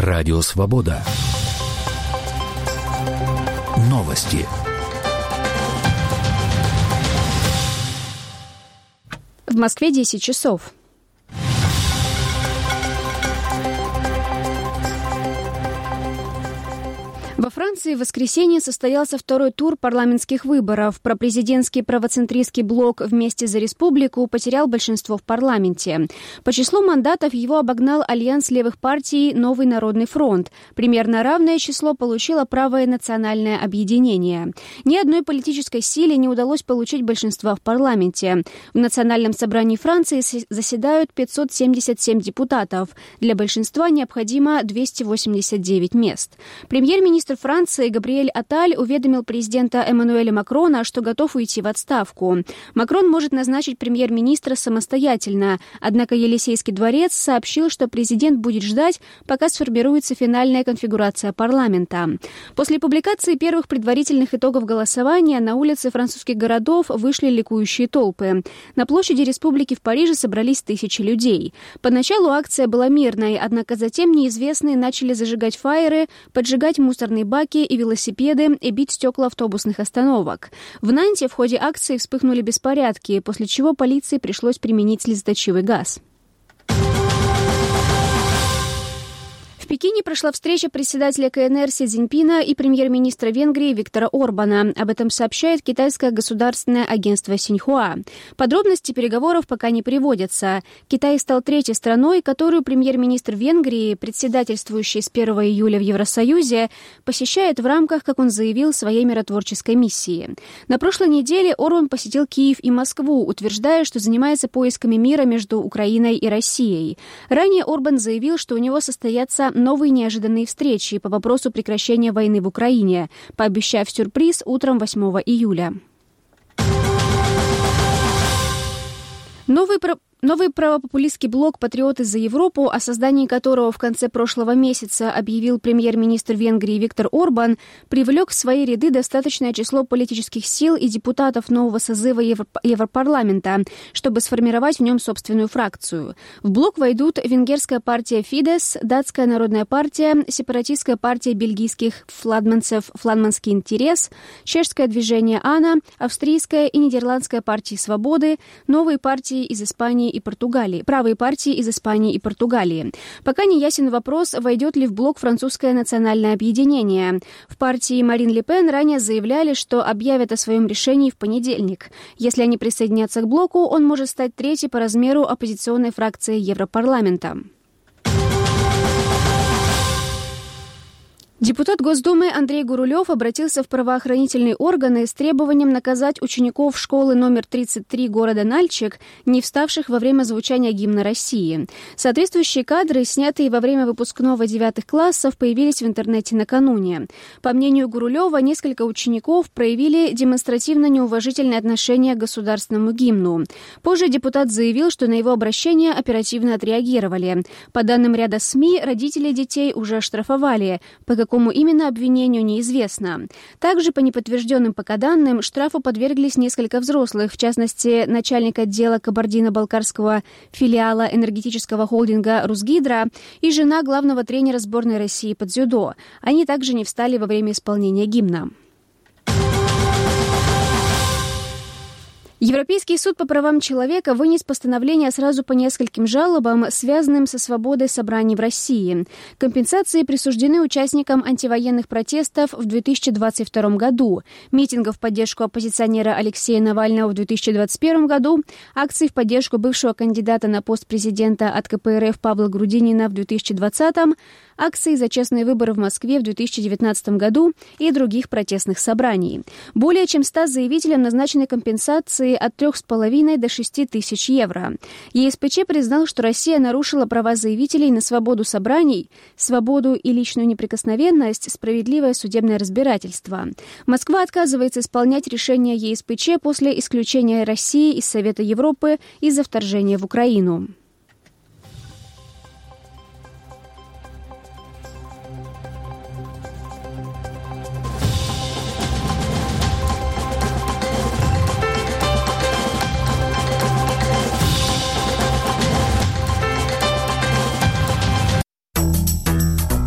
Радио Свобода. Новости. В Москве 10 часов. Во Франции в воскресенье состоялся второй тур парламентских выборов. Пропрезидентский правоцентристский блок «Вместе за республику» потерял большинство в парламенте. По числу мандатов его обогнал альянс левых партий «Новый народный фронт». Примерно равное число получило правое национальное объединение. Ни одной политической силе не удалось получить большинство в парламенте. В Национальном собрании Франции заседают 577 депутатов. Для большинства необходимо 289 мест. Премьер-министр Франции Габриэль Атталь уведомил президента Эммануэля Макрона, что готов уйти в отставку. Макрон может назначить премьер-министра самостоятельно, однако Елисейский дворец сообщил, что президент будет ждать, пока сформируется финальная конфигурация парламента. После публикации первых предварительных итогов голосования на улицы французских городов вышли ликующие толпы. На площади Республики в Париже собрались тысячи людей. Поначалу акция была мирной, однако затем неизвестные начали зажигать фаеры, поджигать мусорные баки и велосипеды и бить стекла автобусных остановок. В Нанте в ходе акции вспыхнули беспорядки, после чего полиции пришлось применить слезоточивый газ. В Пекине прошла встреча председателя КНР Си Цзиньпина и премьер-министра Венгрии Виктора Орбана. Об этом сообщает китайское государственное агентство Синьхуа. Подробности переговоров пока не приводятся. Китай стал третьей страной, которую премьер-министр Венгрии, председательствующий с 1 июля в Евросоюзе, посещает в рамках, как он заявил, своей миротворческой миссии. На прошлой неделе Орбан посетил Киев и Москву, утверждая, что занимается поисками мира между Украиной и Россией. Ранее Орбан заявил, что у него состоятся новые неожиданные встречи по вопросу прекращения войны в Украине, пообещав сюрприз утром 8 июля. Новый правопопулистский блок «Патриоты за Европу», о создании которого в конце прошлого месяца объявил премьер-министр Венгрии Виктор Орбан, привлек в свои ряды достаточное число политических сил и депутатов нового созыва Европарламента, чтобы сформировать в нем собственную фракцию. В блок войдут венгерская партия «Фидес», датская народная партия, сепаратистская партия бельгийских флагманцев «Флагманский интерес», чешское движение «Ана», австрийская и нидерландская партии «Свободы», новые партии из Испании и Португалии, правые партии из Испании и Португалии. Пока не ясен вопрос, войдет ли в блок французское национальное объединение. В партии Марин Ле Пен ранее заявляли, что объявят о своем решении в понедельник. Если они присоединятся к блоку, он может стать третьей по размеру оппозиционной фракцией Европарламента. Депутат Госдумы Андрей Гурулев обратился в правоохранительные органы с требованием наказать учеников школы номер 33 города Нальчик, не вставших во время звучания гимна России. Соответствующие кадры, снятые во время выпускного 9 классов, появились в интернете накануне. По мнению Гурулева, несколько учеников проявили демонстративно неуважительное отношение к государственному гимну. Позже депутат заявил, что на его обращение оперативно отреагировали. По данным ряда СМИ, родители детей уже оштрафовали. По какому именно обвинению неизвестно. Также, по неподтвержденным пока данным, штрафу подверглись несколько взрослых, в частности, начальник отдела кабардино-балкарского филиала энергетического холдинга «Русгидро» и жена главного тренера сборной России по дзюдо. Они также не встали во время исполнения гимна. Европейский суд по правам человека вынес постановление сразу по нескольким жалобам, связанным со свободой собраний в России. Компенсации присуждены участникам антивоенных протестов в 2022 году, митингов в поддержку оппозиционера Алексея Навального в 2021 году, акций в поддержку бывшего кандидата на пост президента от КПРФ Павла Грудинина в 2020, акции за честные выборы в Москве в 2019 году и других протестных собраний. Более чем 100 заявителям назначены компенсации от 3,5 до 6 тысяч евро. ЕСПЧ признал, что Россия нарушила права заявителей на свободу собраний, свободу и личную неприкосновенность, справедливое судебное разбирательство. Москва отказывается исполнять решение ЕСПЧ после исключения России из Совета Европы из-за вторжения в Украину.